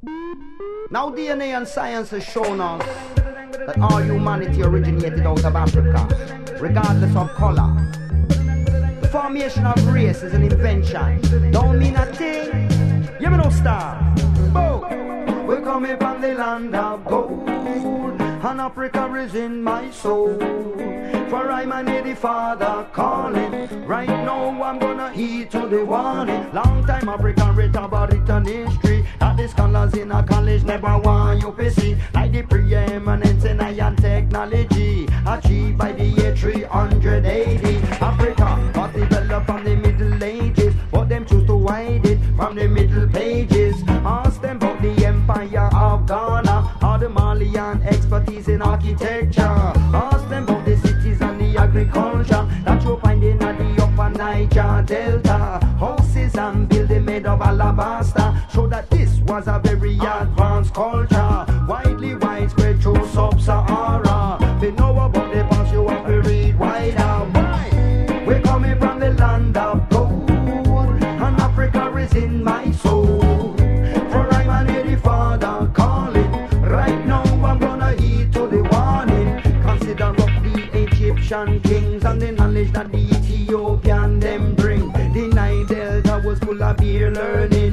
Now DNA and science has shown us that all humanity originated out of Africa, regardless of color. The formation of race is an invention. Don't mean a thing. You know, star. Boom. We're coming from the land of gold, and Africa is in my soul. For I'm an the Father calling. Right now I'm gonna heed to the warning. Long time African read about it on history, that the scholars in a college never want you to see. Like the preeminence in iron technology achieved by the year 380. Africa was developed from the Middle Ages, but them choose to hide it from the Middle Pages. Ask them about the Empire of Ghana, or the Malian expertise in architecture. Ask them about the cities and the agriculture that you'll find in the upper Niger Delta. Houses and buildings made of alabaster show that this was a very advanced culture, widely widespread through sub-Sahara. They know about the past, you have to read wider. Why? We're coming from the land of gold, and Africa is in my soul. For I'm an the Father calling. Right now I'm gonna heed to the warning. Consider up the Egyptian kings and the knowledge that the Ethiopian them bring. The Nile Delta was full of beer learning.